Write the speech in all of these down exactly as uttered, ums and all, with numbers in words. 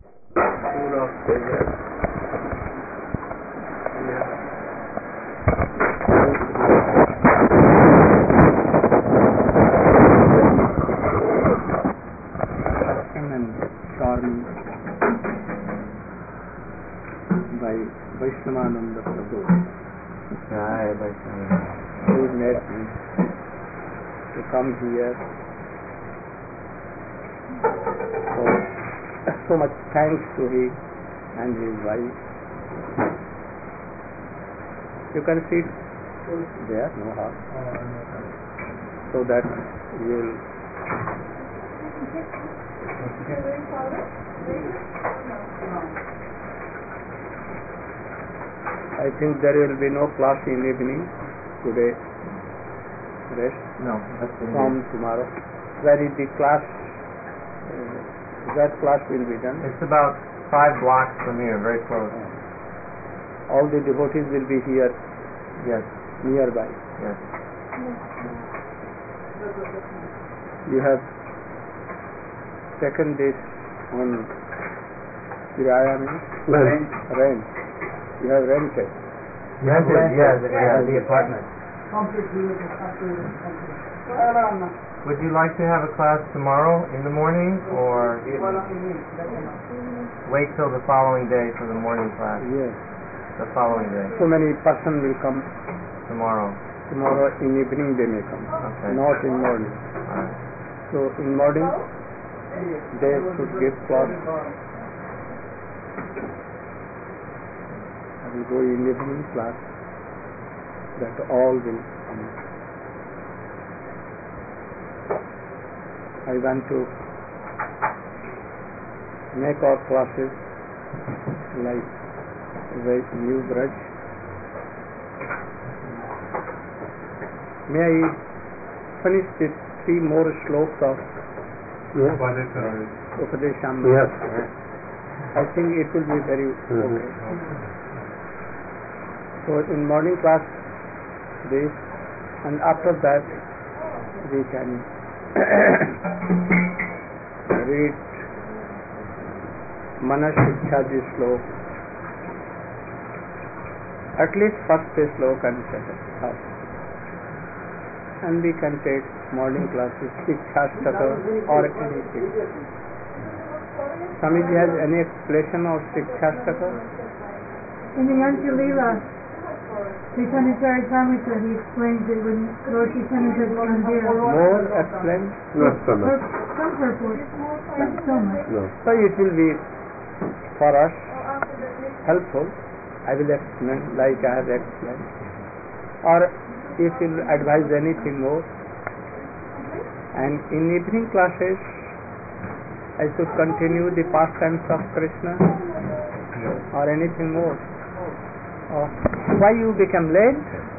Full of pleasure. Yeah. And Charming by Vaishnavananda Prabhu. Jai Vaishnava. Who made me to come here. So, so much thanks to him and his wife. You can sit there, no harm. So that you will. I think there will be no class in evening today. Rest. No, that's From tomorrow. Where is the class? Uh, that class will be done. It's about five blocks from here, very close. All the devotees will be here. Yes. Nearby. Yes. You have taken this on kiraya means Rent. rent. You have rented. Yes, yes, yes, yes, the apartment. Would you like to have a class tomorrow in the morning or wait till the following day for the morning class? Yes. The following day. So many person will come Tomorrow. tomorrow in evening they may come. Okay. Not in morning. Alright. So in morning they should give class. I will go in evening class. That all will come. I want to make our classes like with new brush. May I finish the three more slokas of Yes. Upadeshamrita? Yes. I think it will be very Mm-hmm. okay. So in morning class this, and after that we can read Manas Shikshaji slok, at least first slok and second half. And we can take morning classes, Shikshastaka or anything. Swamiji has any explanation of Shikshastaka? In the Anjalila, Chaitanya Charitamrita, he explains it when Lord Chaitanya said Mandira. More explained? Not so much. Some purport, not so much. No. So it will be for us helpful. I will explain like I have explained. Or if you advise anything more. And in evening classes, I should continue the pastimes of Krishna or anything more. Oh, why you become late?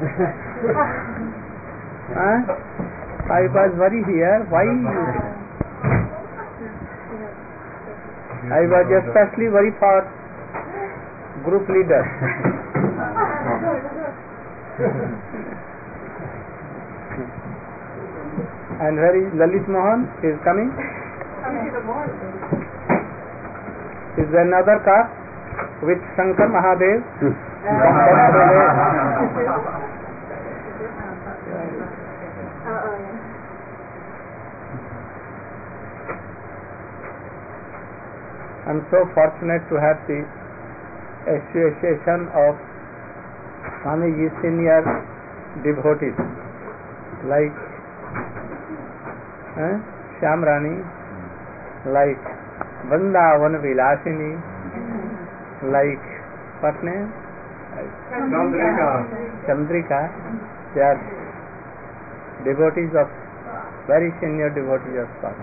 Huh? I was very here. Why you? I was especially very for group leader. And where is Lalit Mohan? He is coming. Is there another car with Shankar Mahadev? I'm so fortunate to have the association of Swamiji's senior devotees like eh, Shyam Rani, like Vrindavan Vilasini, like what name? Chandrika. Chandrika. They are devotees of, very senior devotees of Swami.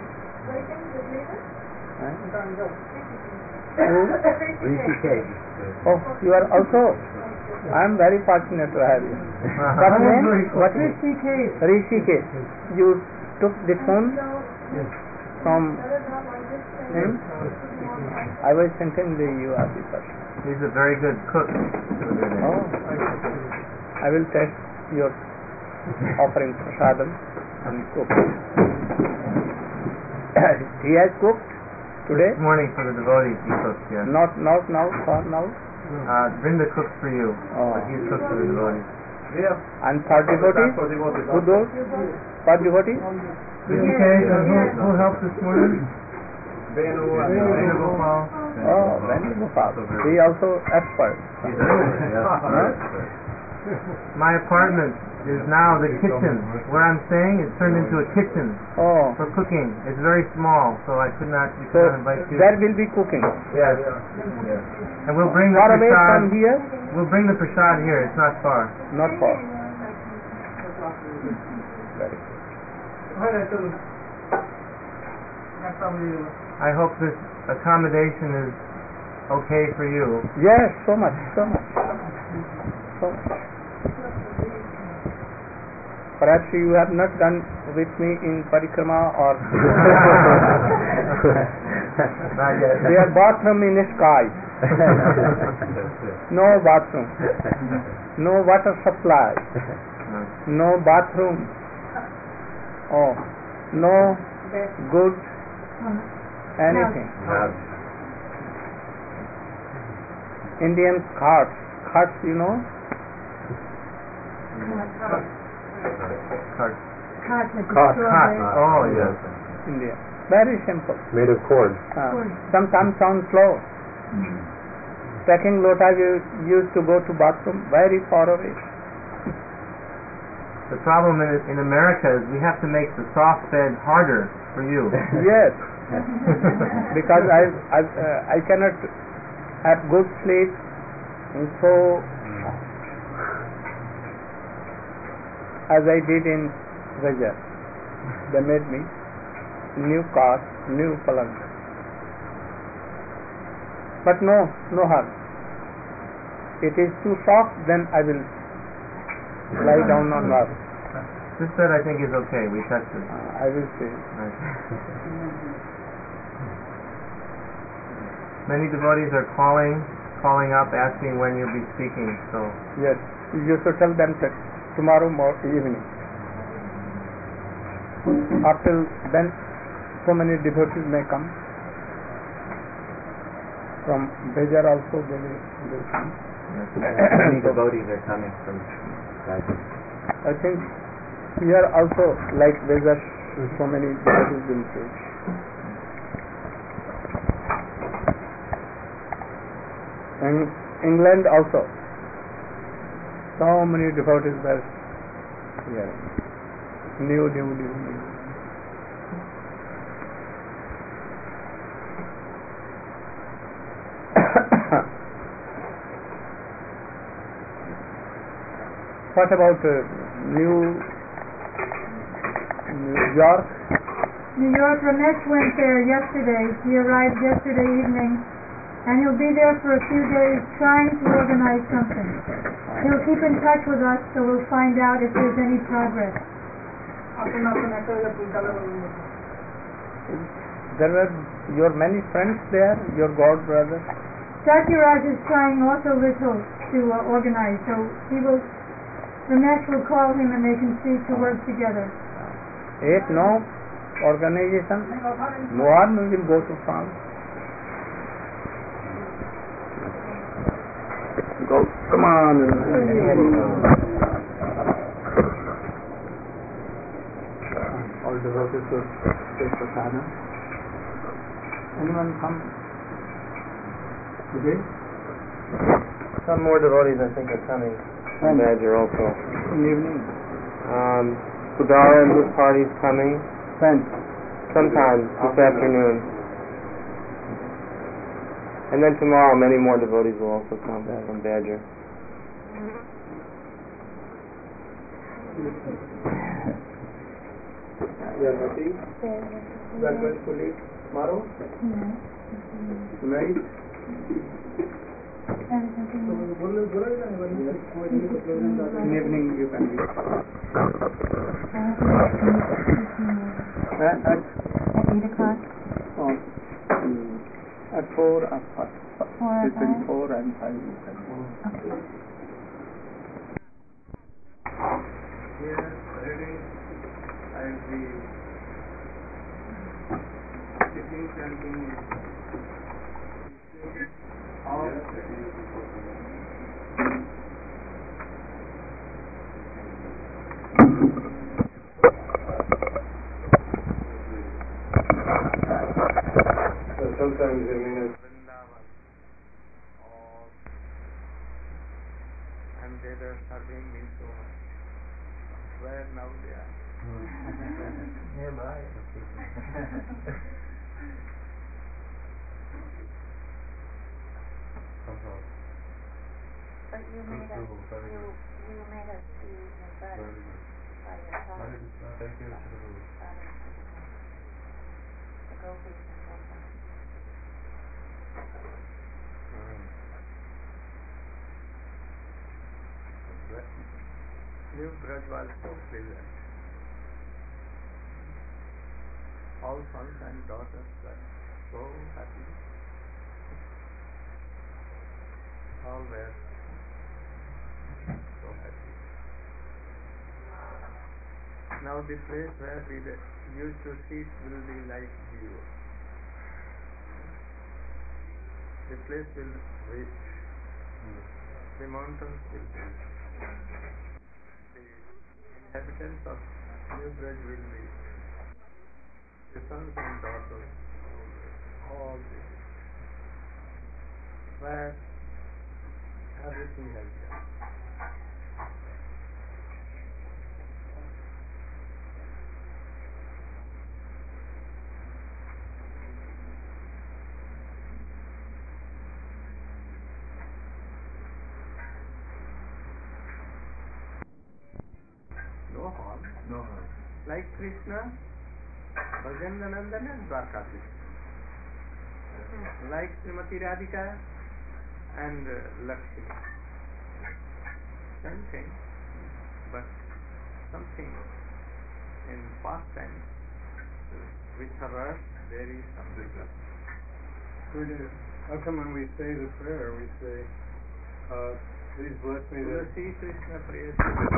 Eh? Who? Oh, you are also. I am very fortunate to have you. What name? What is Rishikesh. You took the phone from him? I was thinking that you are the person. He's a very good cook. Oh, I will test your offering prasadam and cook. He has cooked Today? This morning for the devotees he cooked, yes. Not, not now, for now. Uh, Vrinda cooks for you, Oh. but he's cooked for the devotees. And for devotees? Who those? For devotees? Okay, and who, who helped this morning? Venugopal. Oh, Venugopal. He also expert. My apartment is now the kitchen. Where I'm staying is turned into a kitchen Oh, for cooking. It's very small, so I could not, we so could not invite you. there will be cooking. Yes. And we'll bring the Far away from prasad. here? We'll bring the prasad here. It's not far. Not far. Very good. I hope this accommodation is okay for you. Yes, so much, so much. So much. Perhaps you have not gone with me in parikrama or Not yet. their bathroom in the sky. No bathroom. No water supply. No bathroom. Oh, no good anything. Indian carts. Carts, you know? Cart. Cart like Cart. a Cart. strawberry. Oh, yes. India. Very simple. Made of cord. Uh, Cord. sometimes on floor. Taking lota, you used to go to bathroom very far away. The problem in, in America is we have to make the soft bed harder for you. Yes, because I I, uh, I cannot have good sleep, and so as I did in Raja, they made me new cot, new palang. But no, no harm. It is too soft, then I will lie down on that. This bed I think is okay. We touched it. Uh, I will see. Right. Many devotees are calling, calling up, asking when you'll be speaking. So Yes, you should tell them that tomorrow more evening. After then, so many devotees may come. From Bejar also they will, they will come. Many devotees are coming from Rajasthan. I think here also, like Bejar, so many devotees will preach. And England also, so many devotees were here. New, new, new, new. What about uh, New New York? New York, Ramesh went there yesterday. He arrived yesterday evening, and he'll be there for a few days trying to organize something. He'll keep in touch with us, so we'll find out if there's any progress. There were your many friends there, your god brother. Satyaraj is trying also little to uh, organize, so he will, Ramesh will call him and they can see to work together. Eight, no organization. No one will go to France. Go, come on. All devotees to take prasadam. Anyone come today? some more devotees I think are coming from When? Badger also. In the evening. Um, Sudara and his party's coming When? sometime this afternoon. And then tomorrow many more devotees will also come from Badger. You are happy? You are going to leave tomorrow? Tonight? In the evening you can leave. At, at, At eight o'clock? oh, mm, at four or five. Four or Between five? four and five you can leave. Okay. Here, ready, I'll be sitting chanting all So sometimes I mean it's Vrindavan or and they were serving me so much. Where now they are? Nearby. But you made us, you, you made us see even better by your help. Thank you. The gopis and Gopis. New Braj was so pleasant. All sons and daughters were so happy. All were so happy. Now the place where we were used to sit will be like zero. The place will reach. The mountains will reach. The inhabitants of New Braj will be the sons and daughters, all this, where everything has done. No harm. No harm. Like Krishna, Brajananandana and Dwarkadhish. Like Srimati Radhika and uh, Lakshmi. Same thing, but something in past time with her there is some difference. how come when we say the prayer we say uh, please bless me that Tulasi Krishna Priya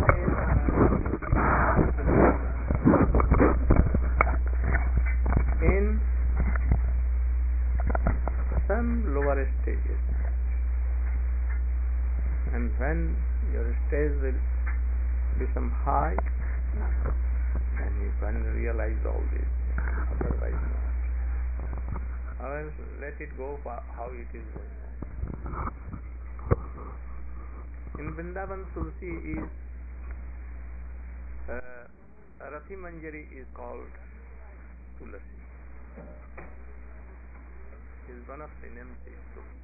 in some lower stages, and when your stage will become high, then you can realize all this. Otherwise, not. Otherwise, let it go for how it is going on. In Vrindavan, Tulsi is uh, Rathi Manjari is called Tulasi. Is one of the names is Tulsi.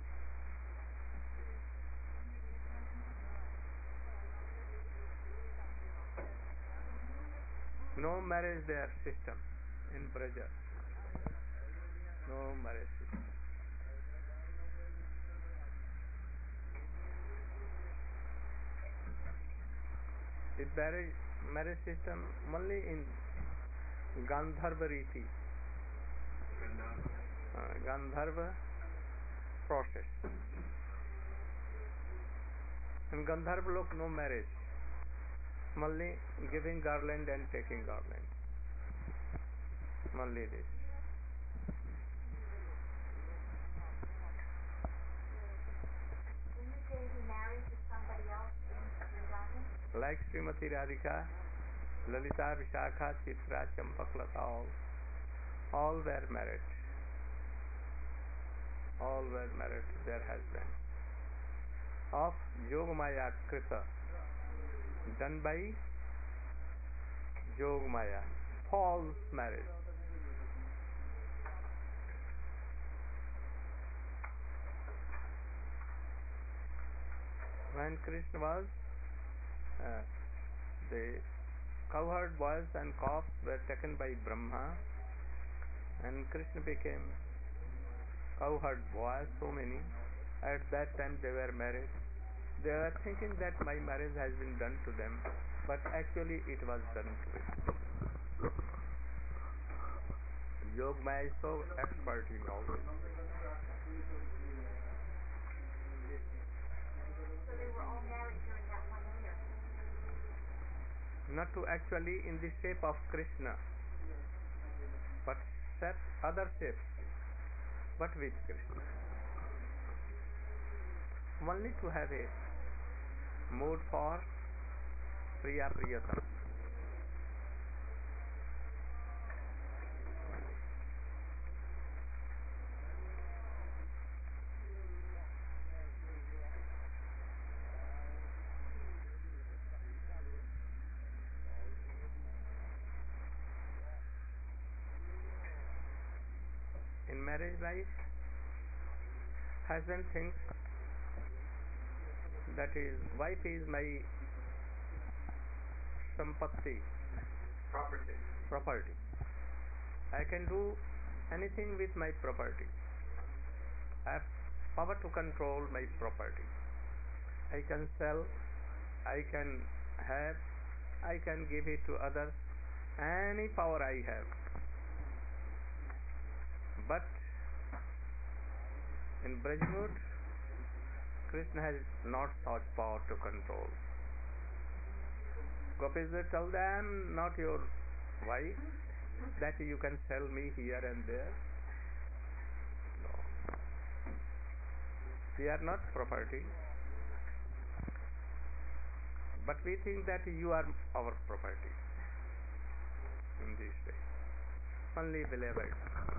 No marriage there system in Braja. No marriage system. The marriage, marriage system only in Gandharva Riti, uh, Gandharva process. In Gandharva lok no marriage, only giving garland and taking garland. Only this. Didn't you say he married to somebody else in Vrindavan? Like Srimati Radhika, Lalita, Vishakha, Chitra, Champaklata, all, all were married. All were married to their husbands. Of Yogamaya Krita, done by Yogamaya, false marriage. When Krishna was, uh, the cowherd boys and calves were taken by Brahma, and Krishna became cowherd boys, so many. At that time they were married. They were thinking that my marriage has been done to them, but actually it was done to it. Yogamaya is so expert in all this. So they were all married during that one year. Not to actually in the shape of Krishna, but shape, other shapes. but with Krishna. Only to have a mood for Priya Priyatam. In marriage life, husband thinks that his wife is my sampatti, Property. property. I can do anything with my property. I have power to control my property. I can sell, I can have, I can give it to others. Any power I have. But in Brajmut, Krishna has not such power to control. Gopis will tell them, not your wife, that you can sell me here and there. No. We are not property. But we think that you are our property in this way. Only beloved.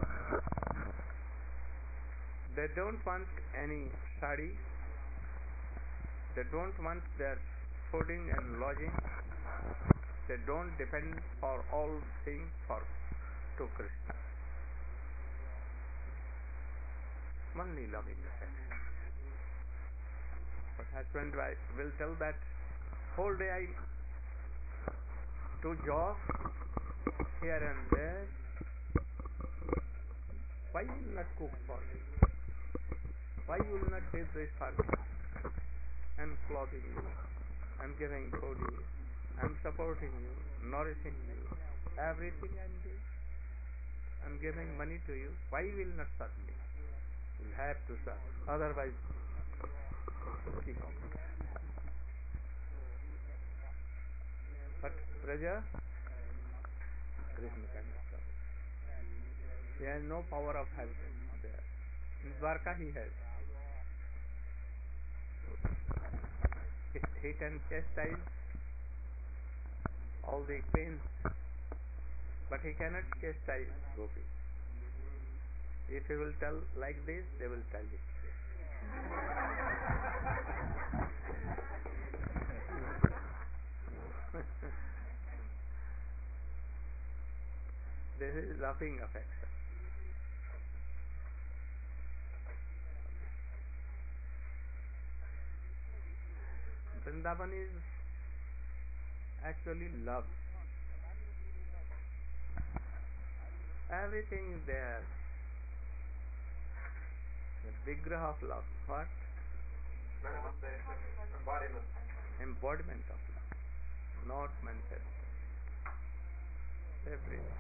They don't want any sari. They don't want their fooding and lodging. They don't depend for all things for to Krishna. Only loving affection. But husband wife will tell that whole day I do job here and there. Why you will not cook for me? Why you will not do this for me? I'm clothing you. I'm giving food you. I'm supporting you, nourishing you. Everything I'm doing. I'm giving money to you. Why you will not serve me? You'll have to serve. Otherwise, keep on. But Praja, Krishna cannot serve. He has no power of husband there. In Dwarka he has. He, he can chastise all the pains, but he cannot chastise gopis. If he will tell like this, they will tell it. This is loving affection. Vrindavan is actually love. Everything is there. The vigraha of love. What? Manifestation, embodiment. Embodiment of love. Not manifestation. Everything.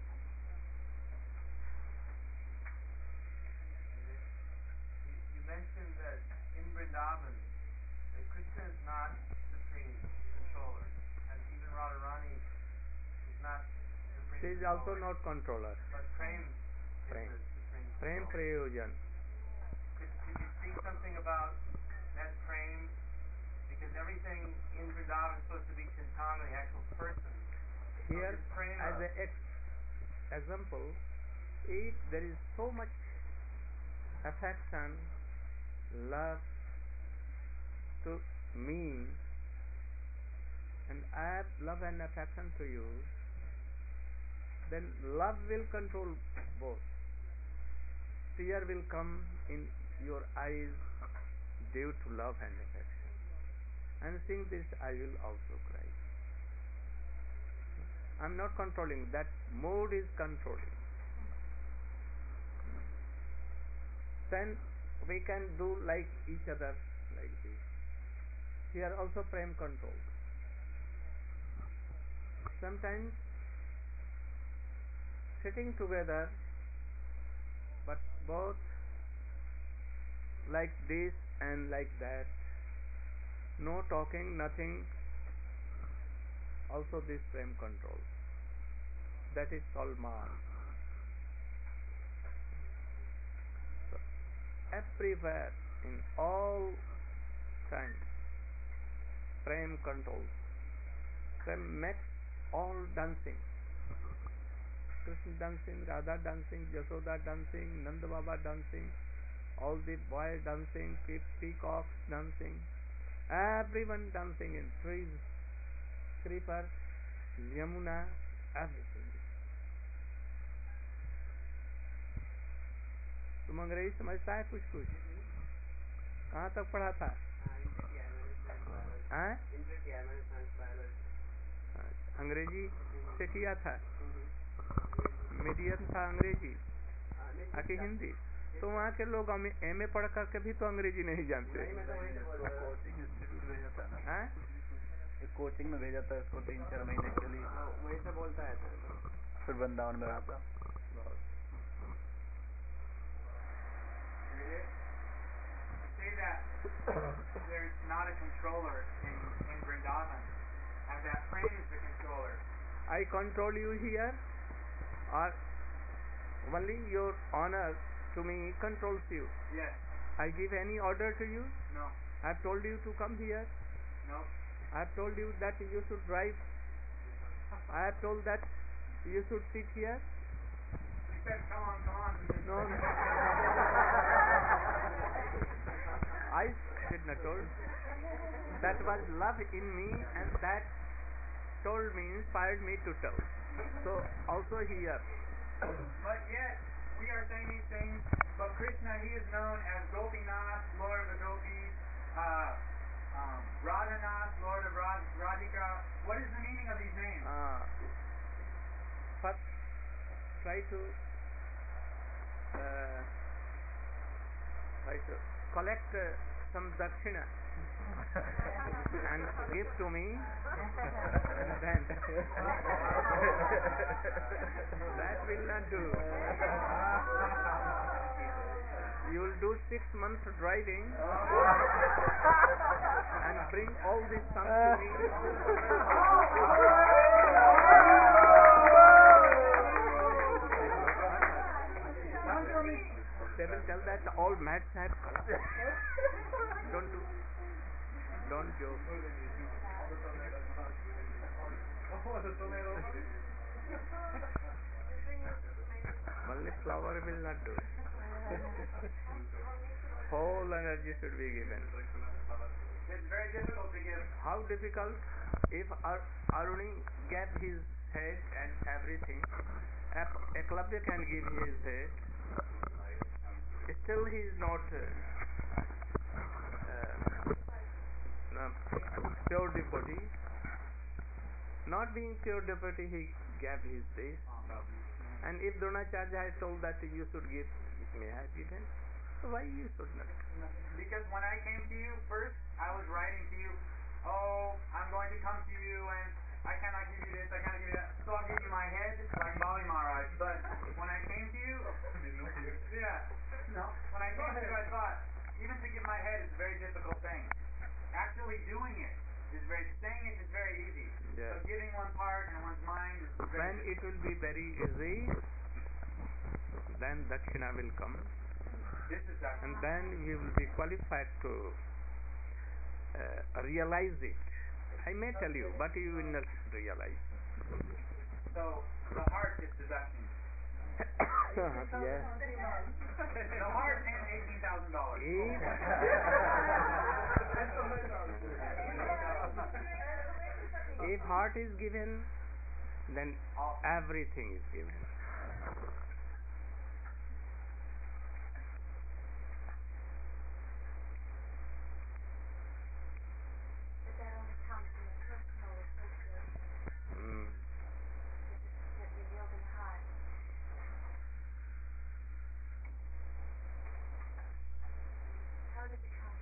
You, you mentioned that in Vrindavan, that Krishna is not supreme controller, and even Radharani is not supreme She is controller. also not controller. But Prem Prem. is the supreme Prem controller. Prayojan. Could, could you speak something about that Prem? Because everything in Vrindavan is supposed to be Chintana, the actual person. Here, so is Prem as a- an ex- example, if there is so much affection, love to me, and I have love and affection to you, then love will control both. Tear will come in your eyes due to love and affection. And seeing this, I will also cry. I am not controlling, that mood is controlling. Then we can do like each other, like this. Here also prem control. Sometimes sitting together, but both like this and like that, no talking, nothing, also this prem control. That is called man. everywhere, in all times. Prem controls. Prem makes all dancing. Krishna dancing, Radha dancing, Jasoda dancing, Nanda Baba dancing, all the boys dancing, pe- peacocks dancing, everyone dancing in trees, creepers, Yamuna, everything. तुम अंग्रेजी समझता है कुछ कुछ? कहाँ तक पढ़ा था? हाँ? अंग्रेजी से किया था? मीडियम था अंग्रेजी आके हिंदी? तो वहाँ के लोग एम ए पढ़ करके भी तो अंग्रेजी नहीं जानते। कोचिंग इंस्टीट्यूट भेजा था ना, हाँ? एक कोचिंग में भेजा था इसको तीन चार महीने के लिए, वहीं से बोलता है सर। फिर वृंदावन में रहा था। Say that there's not a controller in, in Vrindavan, and that Prem is the controller. I control you here, or only your honor to me controls you? Yes. I give any order to you? No. I've told you to come here. No. I've told you that you should drive. I have told that you should sit here. He said, come on, come on. No, no. I did not told. That was love in me, and that told me, inspired me to tell. So also here. But yet, we are saying these things, but Krishna, he is known as Gopinath, Lord of the Gopis, uh, um, Radhanath, Lord of Rad- Radhika. What is the meaning of these names? Uh, first, try to uh, try to collect uh, some dakshina and give to me, and then that will not do. You will do six months driving and bring all this sums to me. They will tell that all mads have don't do, don't joke. Only flower will not do. Whole energy should be given. It's very difficult to give. How difficult? If Ar- Aruni gave his head and everything, Eklavya can give his head. Still he is not uh, uh, pure devotee. Not being pure devotee, he gave his this. And if Dronacharya had told that you should give, it may have given. So why you should not? Because when I came to you first, I was writing to you, oh, I'm going to come to you and I cannot give you this, I cannot give you that. So I'll give you my head like Bali Maharaj. But when I came to you, yeah, no. When I came to you, I thought, even to give my head is a very difficult thing. Actually doing it is very, saying it is very easy. Yes. But giving one part and one's mind is very When difficult. it will be very easy, then Dakshina will come. This is that. And then you will be qualified to uh, realize it. I may tell you, but you will not realize. So the heart is seduction. Yes. The heart and eighteen thousand dollars. If, if heart is given, then everything is given. But that only comes in a personal appreciation. Mm. That the yielding heart. How does it come?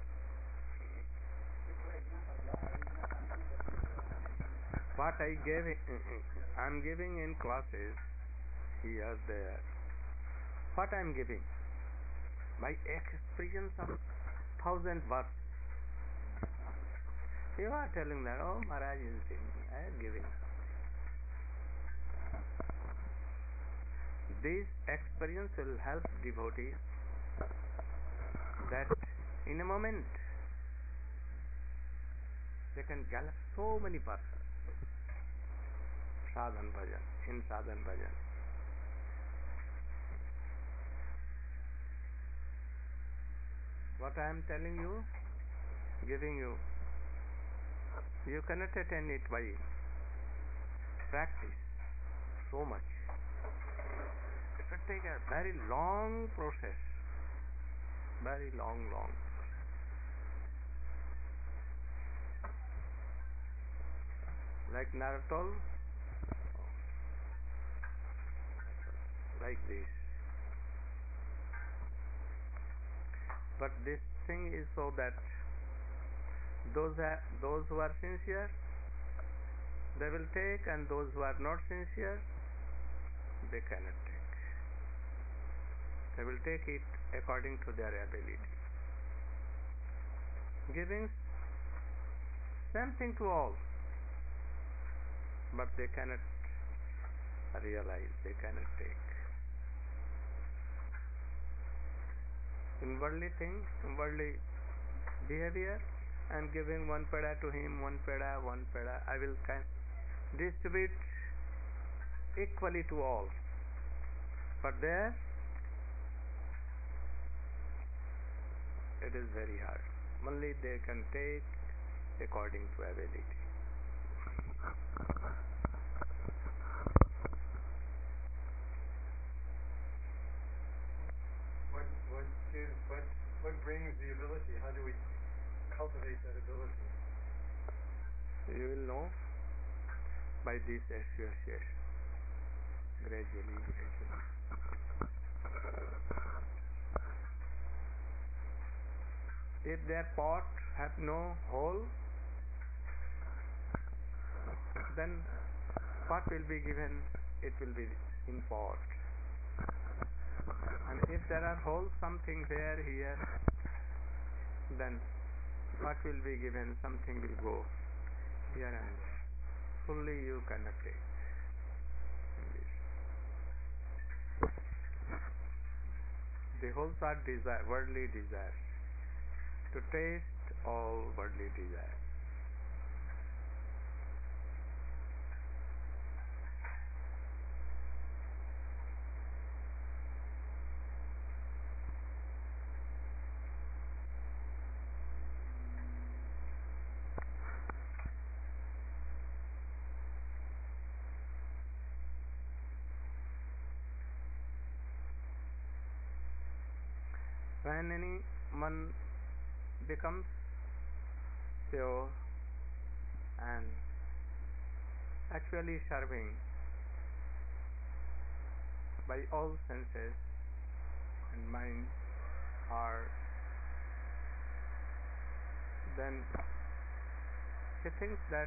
What I gave, I am giving in classes here, there. What I am giving? My experience of thousand words. You are telling that, oh, Maharaj is giving, I am giving. This experience will help devotees In a moment, they can gallop so many persons. Sadhan bhajan, in sadhan bhajan. What I am telling you, giving you, you cannot attain it by practice so much. It will take a very long process, very long, long. Like Naratol, like this. But this thing is so that those are, those who are sincere, they will take, and those who are not sincere, they cannot take. They will take it according to their ability. Giving same thing to all, but they cannot realize, they cannot take. In worldly things, in worldly behavior, I am giving one pada to him, one pada, one pada. I will distribute equally to all. But there, it is very hard. Only they can take according to ability. What what gives what what brings the ability? How do we cultivate that ability? You will know by this association. Gradually, gradually. If their pot have no hole, then what will be given? It will be in pot. And if there are holes, something there, here, then what will be given? Something will go here and there. Fully you cannot take. The holes are desire, worldly desire. To taste all worldly desire. When anyone becomes pure and actually serving by all senses and mind, heart, then he thinks that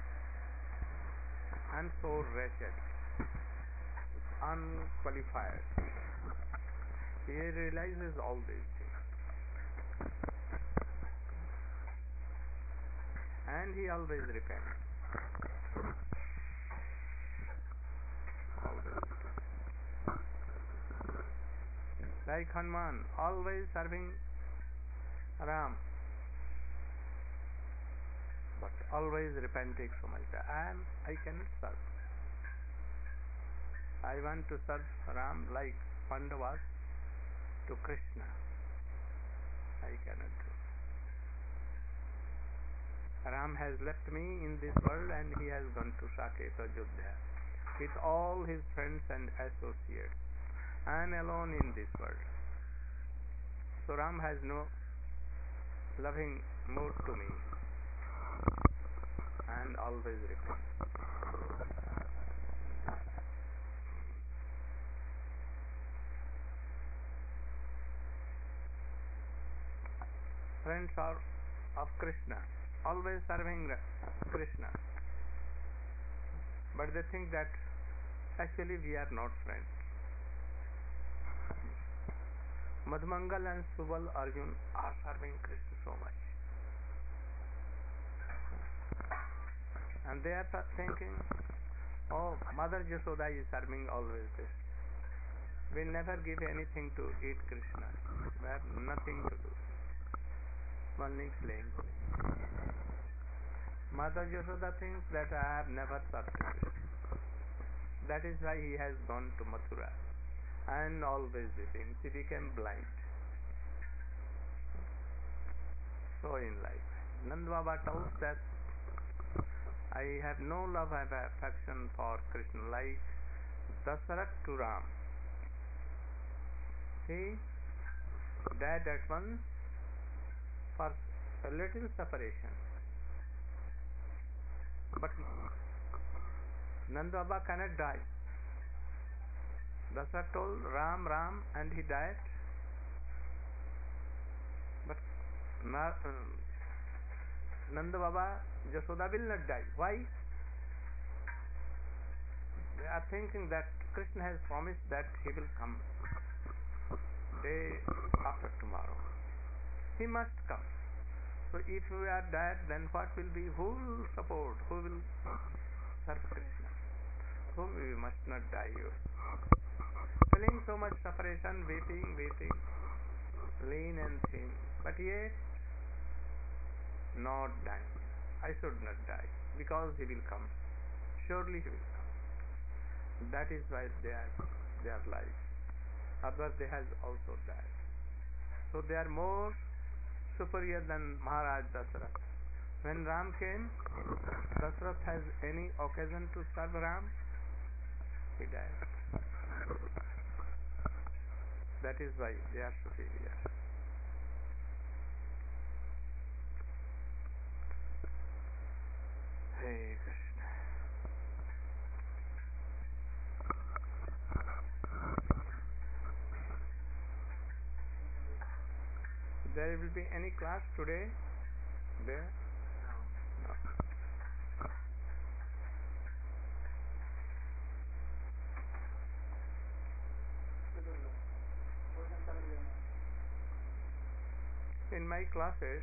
I am so wretched, unqualified. He realizes all these things. And he always repents. Always. Like Hanuman, always serving Ram, but always repenting so much. I am, I cannot serve. I want to serve Ram like Pandavas to Krishna. I cannot do. Ram has left me in this world and he has gone to Saket Ajodhya with all his friends and associates. I am alone in this world. So Ram has no loving mood to me and always repents. Friends are of Krishna, always serving Krishna. But they think that actually we are not friends. Madhumangal and Subal Arjun are serving Krishna so much. And they are thinking, oh, Mother Yashoda is serving always this. We never give anything to eat Krishna. We have nothing to do. only playing. Mother Yashoda thinks that I have never served Krishna. That is why he has gone to Mathura and always weeping. She became blind. So in life, Nand Baba tells that I have no love and affection for Krishna like Dasarath to Ram. He died at once for a little separation. But Nand Baba cannot die. Dasarath told Ram, Ram, and he died. But Nanda Baba, Yashoda will not die. Why? They are thinking that Krishna has promised that he will come day after tomorrow. He must come. So if we are dead, then what will be? Who will support? Who will serve Krishna? So we must not die. Feeling so much separation, weeping, weeping, lean and thin, but yet not dying. I should not die because he will come. Surely he will come. That is why they are they are alive. Otherwise they has also died. So they are more superior than Maharaj Dasarath. When Ram came, Dasarath has any occasion to serve Ram, he died. That is why they are superior. Hare Krishna. There will be any class today? There? No. In my classes,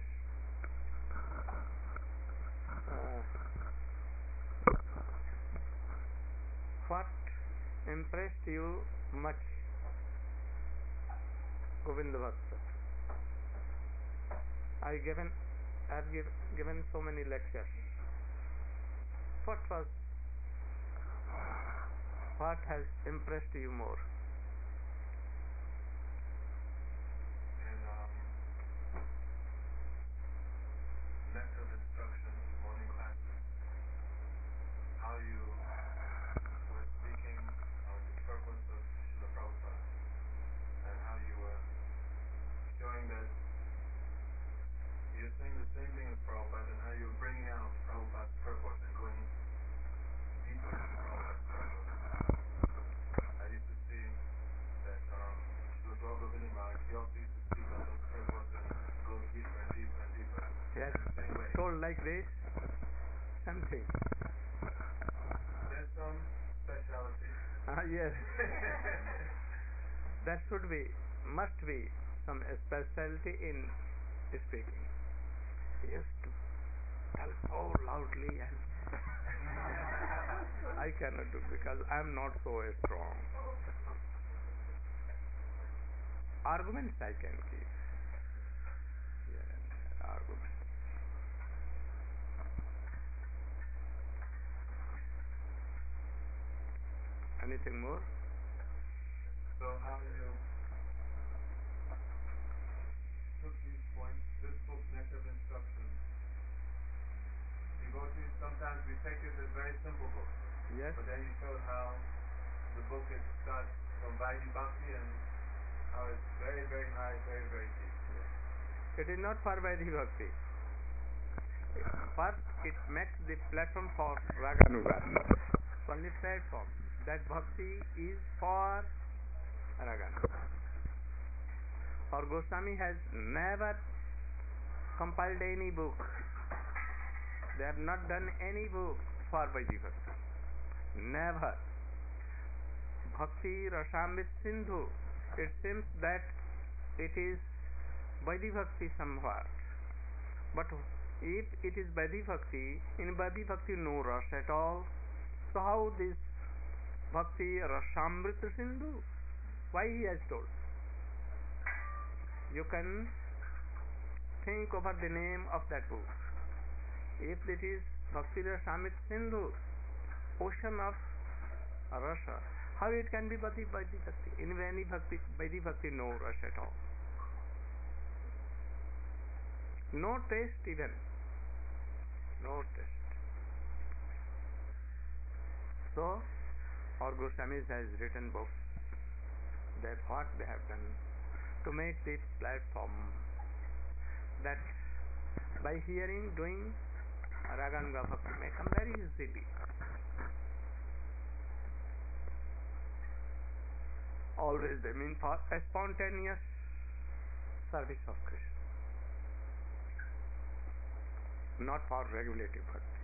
uh, what impressed you much? Govinda Bhakta. I given I have give, given so many lectures. What was what has impressed you more? And um, nectar of instruction, morning classes, how you were speaking on the purpose of Srila Prabhupada, and how you were showing that you're saying the same thing as Prabhupada, and how you're bringing out Prabhupada's purpose and going deeper into Prabhupada's purpose. I used to see that um, Srila Govinda Maharaj, he also used to speak on those purpose and go deeper and deeper and deeper. Yes, In the same way. told like this, something. There's some speciality. Ah, yes. That should be, must be some specialty in speaking. He used to tell so loudly, and I cannot do because I am not so strong. Arguments I can give. Yeah, arguments. Anything more? So how you took these points, this book, Nectar of Instruction, devotees, sometimes we take it as a very simple book. Yes. But then you showed how the book it starts from Vaidhi Bhakti and how it's very, very high, very, very deep. It is not for Vaidhi Bhakti. First, it makes the platform for Raganuga. Only platform. That Bhakti is for Raganuga. Or Goswami has never compiled any book. They have not done any book for Vaidhi Bhakti. Never. Bhakti Rasamrit Sindhu. It seems that it is Vaidhi Bhakti somewhat. But if it is Vaidhi Bhakti, in Vaidhi Bhakti no Ras at all. So how this Bhakti Rasamrit Sindhu? Why he has told? You can think over the name of that book. If it is Bhakti Rasamrita Sindhu, ocean of rasa, how it can be Bhakti Vaidhi Bhakti? In any Bhakti, Vaidhi Bhakti, no rasa at all. No taste even. No taste. So, our Goswamis has written books that what they have done to make this platform that by hearing, doing Raganuga Bhakti may come very easily. Always they mean for a spontaneous service of Krishna, not for regulative bhakti.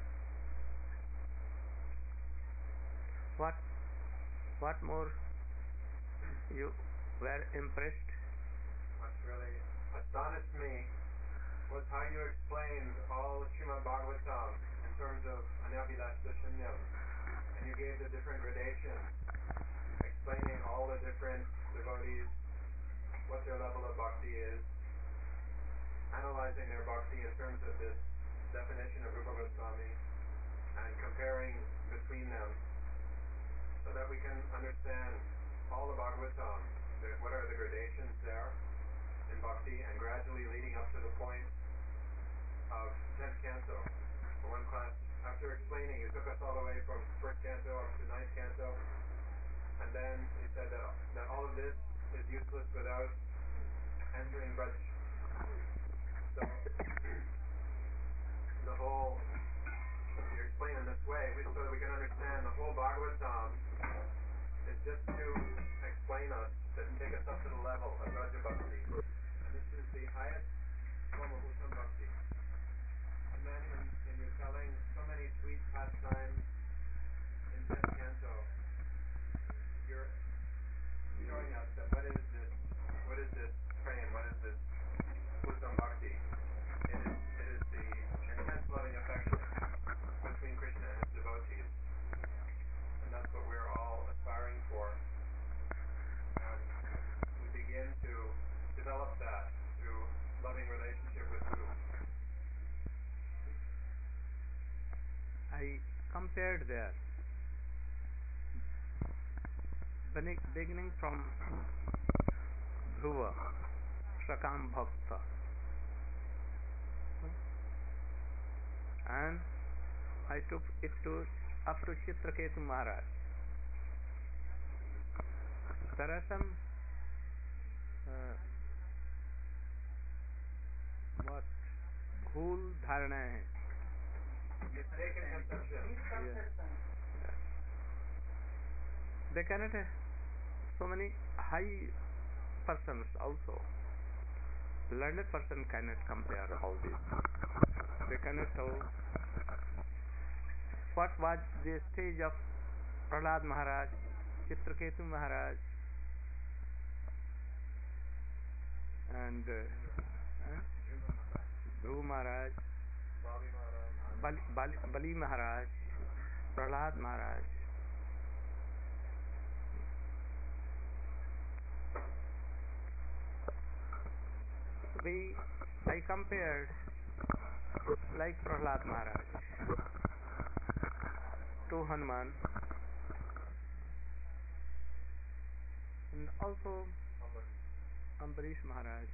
What, what more you were impressed? What really astonished me was how you explained all Srimad Bhagavatam in terms of Anabhilashta Shunyam, and you gave the different gradations, explaining all the different devotees, what their level of bhakti is, analyzing their bhakti in terms of this definition of Rupa Goswami, and comparing between them, so that we can understand all the Bhagavatam, the, what are the gradations there in bhakti, and gradually leading up to the point of tenth canto. For one class, after explaining, you took us all the way from first canto up to ninth canto, and then you said that, that all of this is useless without entering Braj. So, the whole, you explain in this way, so that we can understand the whole Bhagavatam is just to explain us, to take us up to the level of Raja Bhakti. And this is the highest form of Uttam Bhakti. And then in, in you're telling so many sweet pastimes in tenth canto, you're showing us that what is this, what is this praying, what is this Uttam Bhakti? It is, it is the intense loving affection between Krishna and his devotees. And that's what we're all aspiring for. And we begin to develop that through loving relationship with Guru. I compared there, beginning from Dhruva, Shakam Bhakta, and I took it to up to Chitraketu Maharaj. There are some uh, what bhool dharana hai. Mistaken conception. Yeah. They cannot uh, so many high persons also. Learned person cannot compare all this. They cannot tell what was the stage of Prahlad Maharaj, Chitraketu Maharaj, and uh, Dhruva Maharaj, Bali Maharaj, Bali, Bali, Bali Maharaj, Prahlad Maharaj. We, I compared like Prahlad Maharaj to Hanuman, and also Ambarish Maharaj.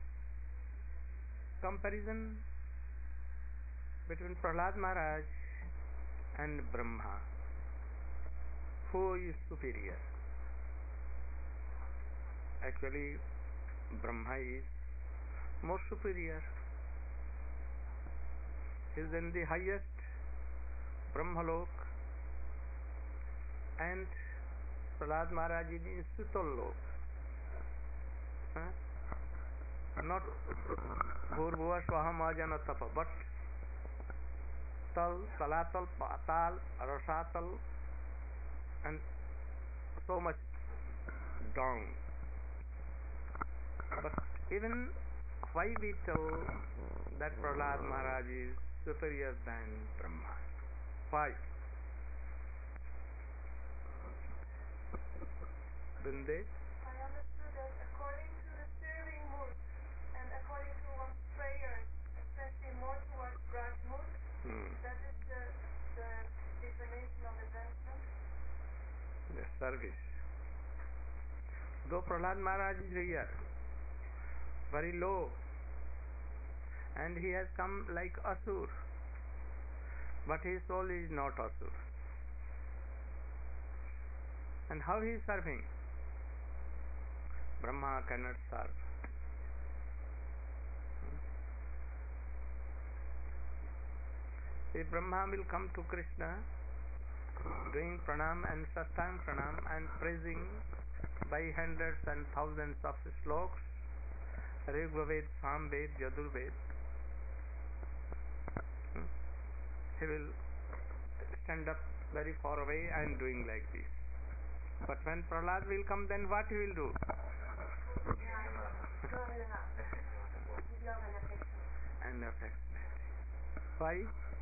Comparison between Prahlad Maharaj and Brahma. Who is superior? Actually, Brahma is more superior. He is in the highest Brahmalok, and Prahlad Maharaj is in Sutallok. Huh? Not Bhurbhuva Swaham Ajana Tapa, but Tal, Talatal, Patal, Rasatal, and so much down. But even why we tell that Prahlad Maharaj is superior than Brahma? Why? Binde? I understood that according to the serving mood and according to one's prayer service. Though Prahlad Maharaj is here, very low, and he has come like Asur, but his soul is not Asur. And how he is serving? Brahma cannot serve. If Brahma will come to Krishna doing pranam and sastang pranam and praising by hundreds and thousands of sloks, Rigved, Samved, Yajurved, hmm? he will stand up very far away and doing like this. But when Prahlad will come, then what he will do? And affectionately. Why?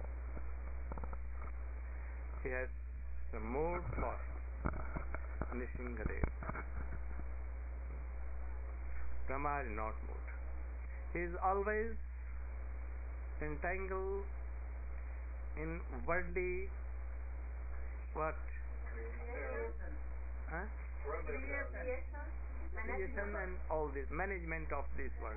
He has the mood for Nishingadev. Brahma is not moved. He is always entangled in worldly what? Huh? Creation and all this management of this world.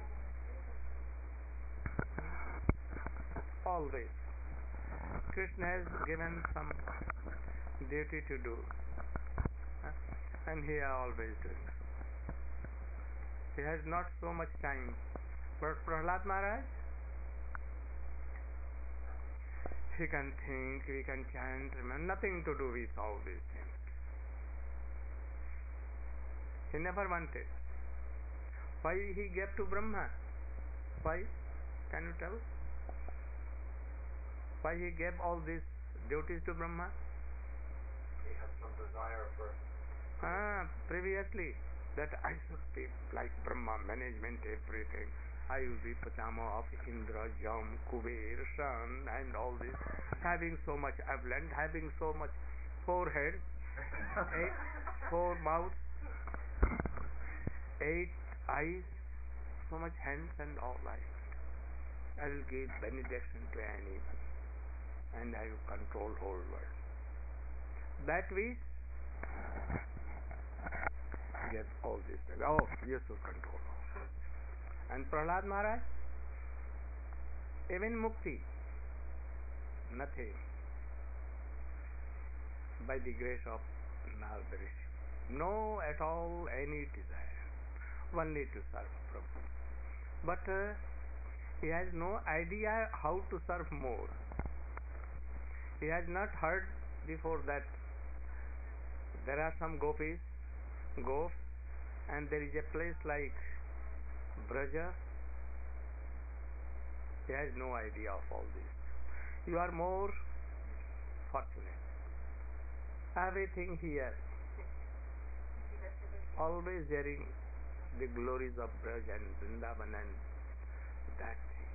Always. Krishna has given some duty to do, huh? And he is always doing so. He has not so much time. But Prahlad Maharaj, he can think, he can chant, nothing to do with all these things. He never wanted. Why he gave to Brahma? Why? Can you tell? Why he gave all these duties to Brahma? He had some desire for Ah, previously, that I should be like Brahma, management, everything. I will be Pachama of Indra, Jam, Kuber, Sun, and all this. Having so much avalanche, having so much forehead, eight, four mouths, eight eyes, so much hands and all that. I will give benediction to any, and I will control whole world. That wish get all this. Oh, you should control. And Prahlad Maharaj, even mukti, nothing. By the grace of Narada Rishi. No at all any desire. Only to serve Prabhu. But uh, he has no idea how to serve more. He has not heard before that there are some gopis, gops, and there is a place like Braja. He has no idea of all this. You are more fortunate. Everything here, always hearing the glories of Braj and Vrindavan and that thing.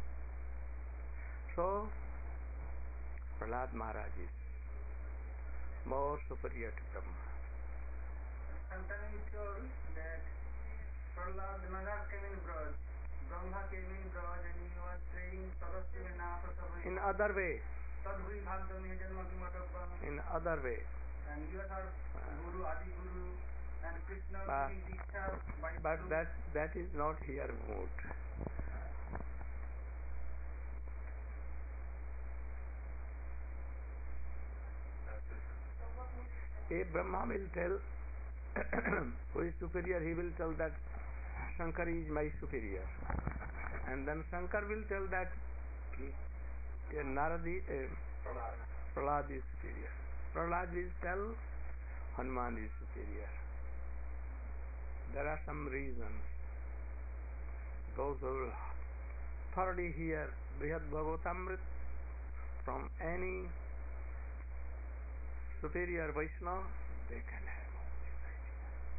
So, Prahlad Maharaj is more superior to Brahma. Sometimes it told that Prahlad Maharaj came in Braj, Brahma came in Braj, and he was saying Saraswati Nath Sabhi. In other way. Tadhui Bhagdami Janma Kimatapam. In other way. And he was our Guru, Adi Guru, and Krishna Uh, giving Diksha by but Guru. that that is not here mood. If Brahma will tell who is superior, he will tell that Shankar is my superior. And then Shankar will tell that uh, Naradi, uh, Prahlad is superior. Prahlad will tell Hanuman is superior. There are some reasons. Those who will thoroughly hear Brihad Bhagavatamrit from any superior Vaishnava, they can have all this idea.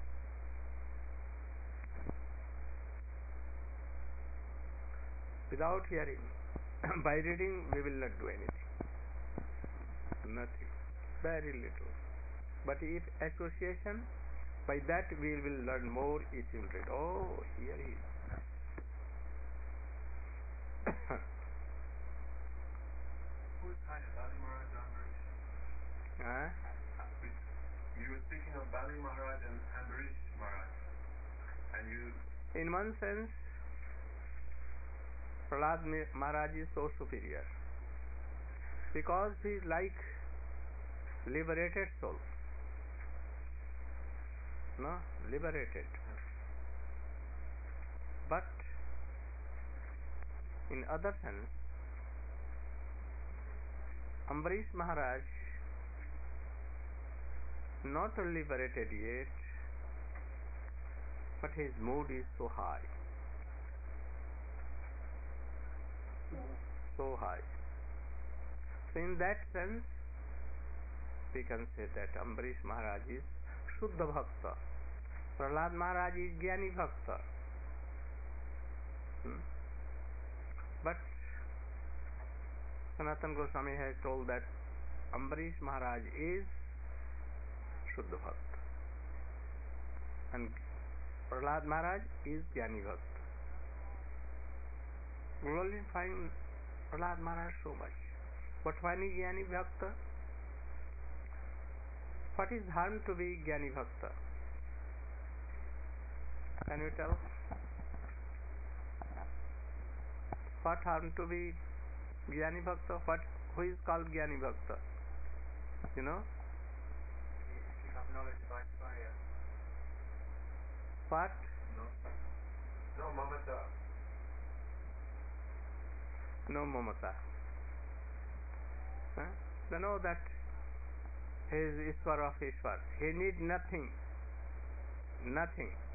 Without hearing, by reading, we will not do anything. Nothing. Very little. But if association, by that we will learn more. It will read. Oh, here he is. Who is higher, Adi Maharaj or Rishi? Huh? you were speaking of Bali Maharaj and Ambarish Maharaj, and you. In one sense, Prahlad Maharaj is so superior because he is like liberated soul. No, liberated. But in other sense, Ambarish Maharaj not liberated yet, but his mood is so high, so high. So in that sense, we can say that Ambarish Maharaj is Shuddha Bhakta, Prahlad Maharaj is Jnani Bhakta. Hmm? But Sanatana Goswami has told that Ambarish Maharaj is Shuddha Bhakta and Prahlad Maharaj is Jnani Bhakta. Glorifying Prahlad Maharaj so much. But when is Jnani Bhakta? What is harm to be Jnani Bhakta? Can you tell? What harm to be Jnani Bhakta? What, who is called Jnani Bhakta? You know? You have knowledge of Aishwarya. What? No. No, Mamata. No mamata. Huh? They know that he is Ishwar of Ishwar. He need nothing. Nothing.